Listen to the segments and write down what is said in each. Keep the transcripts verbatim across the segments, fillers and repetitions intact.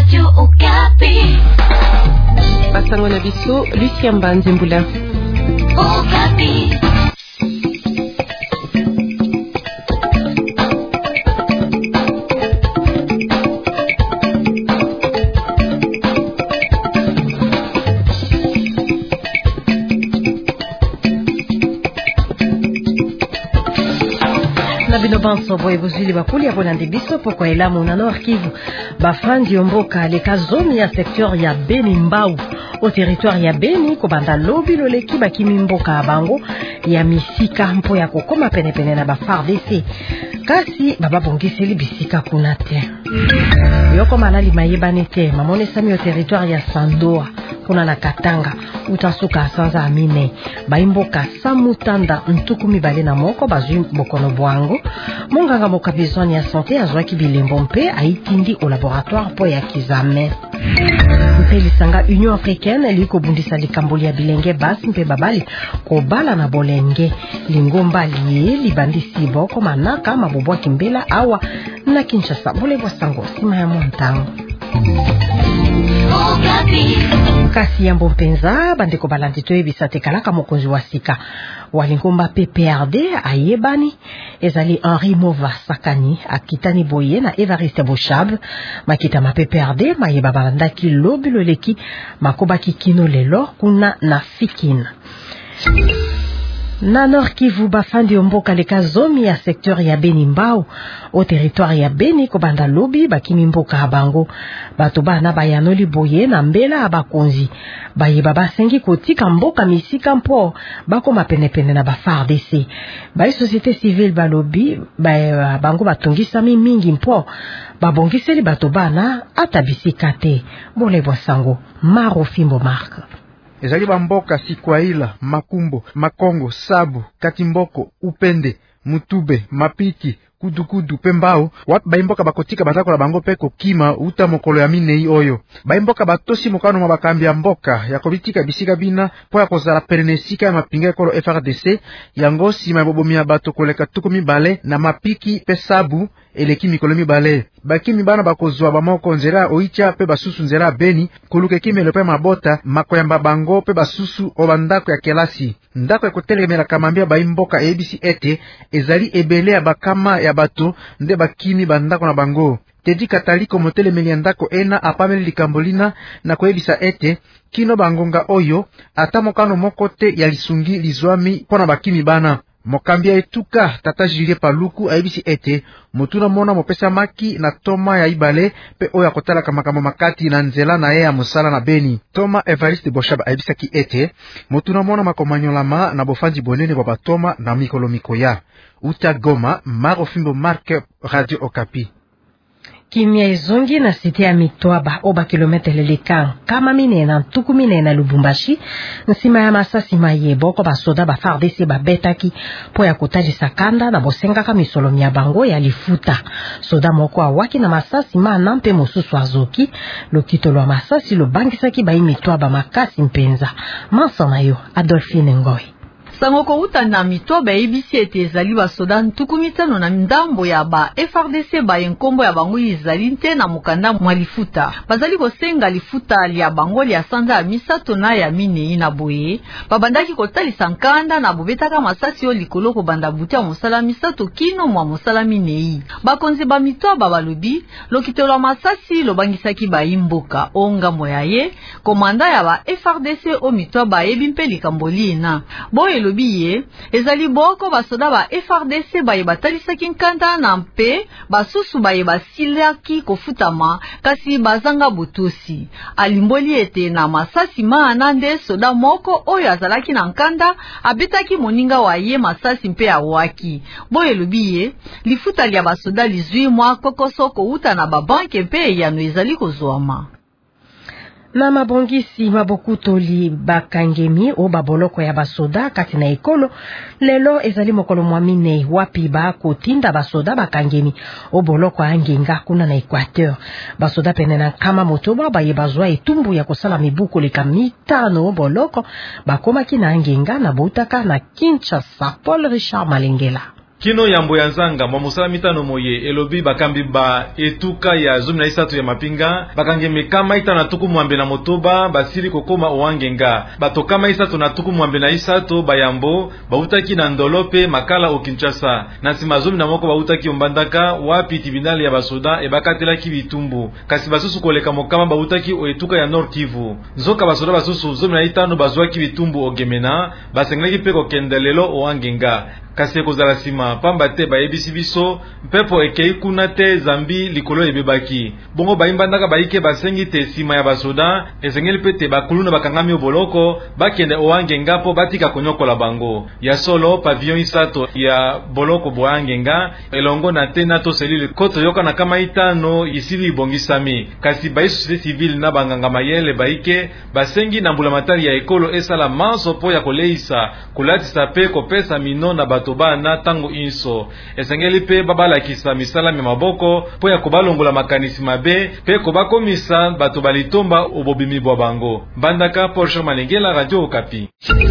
Radio Okapi. Basango na biso, Lucien Mbanzimbula. Okapi. Bino banso boye bozili bakuli abolande biso poko elamu na Nord Kivu bafandi omboka leka zone ya secteur ya Beni Mbau au territoire ya Beni ko banda lobi loleki bakimi mboka bango ya misika mpo ya kokoma pene pene na ba F A R D C kasi baba bongiseli bisika kuna te yoko malali mayebani te mamone sami au territoire ya Sandoa kuna na Katanga utasuka sanza amine baimboka samutanda ntuku mibale na moko bazwi bokono bwango monganga mokabizoni ya santé azwaki bilembo mpe aitindi au laboratoire po ya kizame mpeli sanga Union Africaine liko bundisa likamboli ya bilenge basi mpe babali kobala na bolenge lingomba liye libandisi boko manaka mabobwa kimbela awa na Kinshasa bole bwasango sima ya montango kasi yambo mpenza bandeko balandi toyebisa te kalaka mokonzi wa sika walingomba P P R D ayebani ezali Henri Mova Sakani akitani boye na Evariste Boshab makita ma P P R D mayeba balandaki lobi loleki makobaki kino lelo kuna na Fikina na Nord Kivu bafandi omboka leka zomi ya secteur ya Beni Mbau au territoire ya Beni ko banda lobi bakimi mboka abango bato bana bayanoli boye na mbela abakonzi bayeba basengi kotika mboka misika mpo bakoma pene pene na ba F A R D C ba société civile balobi ba bango batungisa mingi mpo babongiseli bato bana atabisika te bole bwasango Maro Fimbo Mark ezali bamboka Sikwaila, Makumbo, Makongo, Sabu, Katimboko, Upende, Mutube, Mapiki, Kudukudu, Pembao, wapi baimboka bakotika batako la bango peko kima uta mokolo ya minei oyo. Baimboka batosi mokano mabakambi ya mboka ya kobitika bisika bina po ya kozala perenesika ya mapinga kolo F R D C yango sima bobomi ya bato koleka tuku mibale na Mapiki pe Sabu eleki mikolo mibale. Bakimi bana bakozwa bamoko nzela oicha pe basusu nzela Beni koluke kimelo pe mabota makoyamba bango pe basusu obandako ya kelasi. Ndako ya kotelemela kamambia baimboka A B C ete ezali ebele ya bakama ya bato nde bakimi bandako na bango. Tedi Kataliko motelemeli ya ndako ena apameli likambolina na koyebisa ete kino bangonga oyo ata mokano moko te ya lisungi lizwami pona bakimi bana. Mokambia etuka tata Julie Paluku aibisi ete mutuna mona mopesa maki na toma ya ibale pe oya kotala kamakamo makati na nzela na ye ya musala na Beni. Toma Evariste Boshab aibisa ki ete mutuna mona makomanyolama na bofanji bonene kwa batoma na mikolo mikoya. Uta Goma, Maro Fimbo Mark, Radio Okapi. Kimia ezongi na site ya Mitwaba oba kilometre leleka kama minena ntuku minena Lubumbashi nsima ya masasi mayebo ko basoda ba F A R D C babetaki po ya kotalisa kanda na bosengaka misolo mya bango ya lifuta soda moko awaki na masasi mana mpe mosusu azoki lokito lwa masasi lobangisaki ba Mitwaba makasi mpenza mansa nayo Adolphine Ngoy. Sango ko uta na Mitwaba ebisi ete ezali basoda ntuku mitano na ndambo ya ba F R D C ba enkombo ya bango izali nte na mukanda mwa lifuta. Bazali kosenga lifuta lia bango lia sanza ya misato na ya minei na boye. Babandaki kotalisa nkanda na bobetaka masasi o likolo ko banda butia mosala misato kino mwa mosala minei. Bakonzi ba Mitwaba balobi lokito lwa masasi lobangisaki ba imboka onga moyaye komanda ya ba F R D C o Mitwaba ebi mpe likambolina. Boye lobiye ezali boko basoda ba F R D C baye batalisaki nkanda na mpe basusu baye basilaki kofutama kasi bazanga butusi alimboli ete na masasi maana nde soda moko oyo azalaki na nkanda abetaki moninga wa ye masasi mpe awaki boye lobiye lifuta lia basoda lizwi mwa kokosoko uta na babanke mpe yano ezali kozwama. Na mabongisi mabokutoli bakangemi o baboloko ya basoda kati na ekolo lelo ezali mokolo mwamine wapi ba kotinda basoda bakangemi o boloko angenga kuna na Equateur basoda penena kama motoba baye bazwa etumbu ya kosala mibuko leka mitano o boloko bakoma kina angenga na botaka na Kinshasa. Paul Richard Malengela. Kino yambo ya nzanga mwa musala mitano moye elobi bakambi ba etuka ya zumi na isatu ya mapinga bakange mekama ita na tuku mwambe na motoba basiri kokoma owangenga batokama isatu na tuku mwambe na isatu bayambo bautaki na ndolope makala o Kinshasa na sima zumi na moko bautaki ombandaka wapi tribunal ya basoda e bakatela ki bitumbu kasi basusu koleka mokama bautaki o etuka ya Nord Kivu nzoka basoda basusu zumi na itano bazwaki bitumbu ogemena basengeleki pe kokendelelo owangenga kasi kozala sima pamba te bayebisi biso mpepo ekei kuna te zambi likolo ebebaki bongo baimbandaka baike basengi te sima ya basoda esengeli pe te bakuluna bakangami oboloko bakende owangenga po batika konyokola bango ya solo pavillon isato ya boloko boangenga elongo na tena to selile koto yoka na kama itano isili ibongisami kasi bai société civile na banganga mayele baike basengi na mbula matari ya ekolo esala manso po ya koleisa kulatisa pe kopesa mino na bato bana tango inso esengeli pe babala kisa misala mi maboko po ya kobalongola makanisi mabe pe kobakomisa bato balitomba obobimi bwa bango bandaka Porsche Malengela Radio Okapi.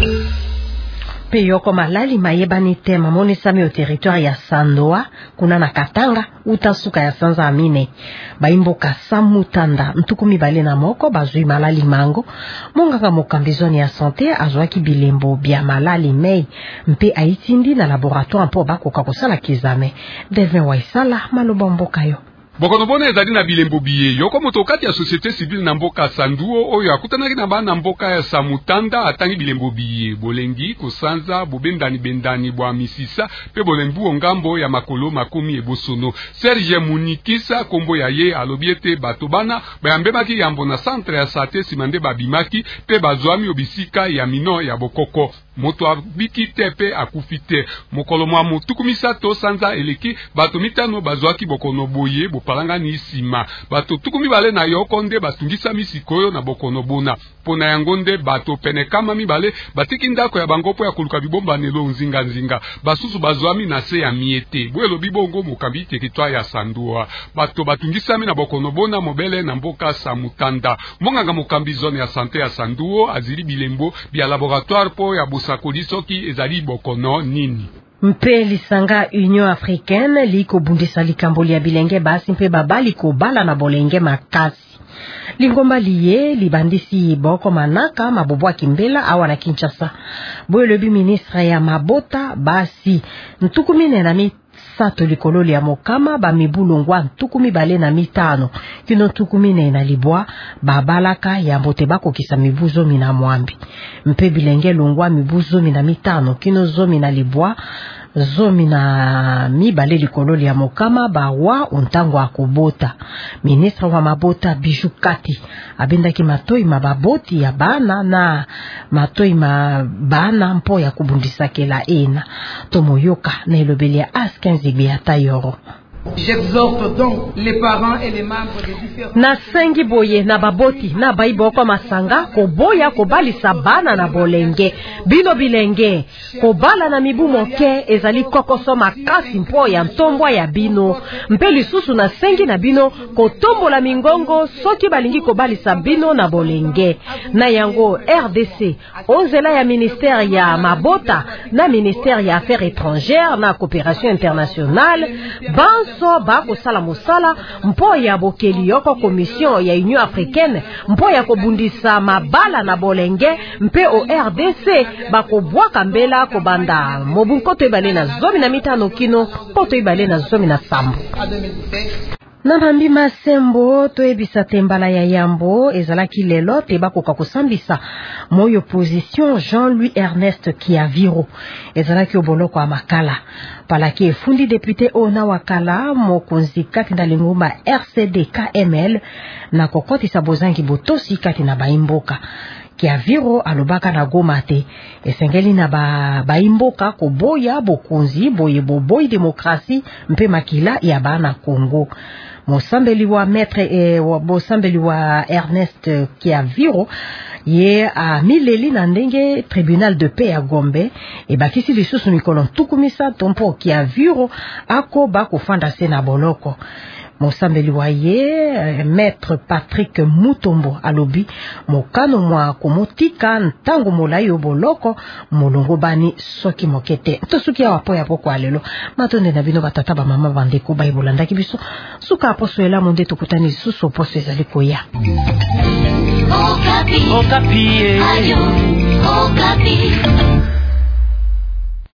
Pe yoko malali mayebani te mamonisami o territoire ya Sandoa kuna na Katanga utasuka ya Sanza Amine baimboka samutanda ntukumi bale na moko bazui malali mango monganga mokambizoni ya santé azwaki bilembo bia malali mei mpe aitindi na laboratoire mpo bakoka kosala kizame Devin Waisala maloba mboka yo. Bokono bona ezali na bilembo biye yoko motokati ya société civile na mboka Sanduo oyo akutanaki na bana mboka ya Samutanda atangi bilembo biye bolengi kosanza bobendani bendani bwa misisa pe bolembu ngambo ya makolo makumi ebosono Serge Munikisa kombo ya ye alobiete bato bana bayambemaki yambo na centre ya sate simande babimaki pe bazwami obisika ya mino ya bokoko moto abiki tepe akufite mokolo mwa mutukumisa to sanza eleki bato mitano bazwaki bokono boye bopalanga ni sima bato tukumi bale na yoko nde batungisa misikoyo na bokono bona pona yango nde bato pene kama mibale batiki ndako ya bangopo ya kuluka bibomba nelo nzinga nzinga basusu bazwami na se ya miete bwelo bibongo mokambi territoire ya Sandoa bato batungisami na bokono bona mobele na mboka Samutanda monganga mokambi zone ya santé ya Sanduo azili bilembo bia laboratoire po ya sakolisoki ezali bokono nini mpe lisanga Union Africaine liko bundisa likamboli ya bilenge basi mpe babali ko bala na bolenge makasi lingomba liye libandisi boko manaka mabobwa kimbela awa na Kinshasa boyo lobi ministre ya mabota basi ntukumine na mi sato likololi ya mokama ba mibulungwa ntukumi bale na mitano kino ntukumi na libwa babalaka ya mbote bako kisa mibuzo mina mwambi mpe bilenge lungwa mibuzo mina mitano kino zomi na libwa zomi na mibale likololi ya mokama bawa untango akobota ministre wa mabota Bijukati abendaki matoi mababoti ya bana na matoi mabana mpo ya kubundisakela ena tomoyoka na elobeli ya askenzi ya Tayoro. J'exhorte donc les parents et les membres des différents na sengi boye na baboti na baibo kwa masanga ko boya ko balisa bana na bolenge bino bilenge ko bala na mibu moke ezali kokoso makasi mpo ya ntombwa ya bino mpe lisusu na sengi na bino ko tombola mingongo soki balingi ko balisa bino na bolenge na yango R D C onzela ya ministère ya mabota na ministère ya affaires étrangères na coopération internationale ban so ba ko sala mosala mpo ya bokeli yoko commission ya Union Africaine mpo ya kobundisa mabala na bolenge mpe o R D C ba ko bwaka mbela ko banda mobunkoto ibale na zomi na mitano kino poto ibale na zomi na sambo na nambi masembo to ebisa tembala ya yambo ezalaki lelo te bakoka kosambisa moyo opposition Jean-Louis Ernest Kiaviro ezalaki oboloko ya makala palaki efundi député ona wakala mokonzi kati na lingumba R C D K M L na kokotisa bozangi botosi kati na baimboka Kiaviro alobaka na Goma te esengeli na ba baimboka ko boya bokonzi boye boboyi demokrasi mpe makila ya bana Kongo mosambeli wa maître e wa bosambeli wa Ernest Kiaviro ye a mileli na ndenge tribunal de paix ya Gombe e bakisi lisusu mikolo tukumisa tompo Kiaviro ako ba kofanda se na boloko Mosambeli waye maître Patrick Mutombo alobi mokano mwa komotika ntango molai oboloko molongo bani soki mokete tosuki ya wapo ya poko alelo matonde na bino batata ba mama bandeko baibolanda kibiso suka aposo ela monde tokutani suso poso ezali koya Okapi. Okapi. Ayo, Okapi.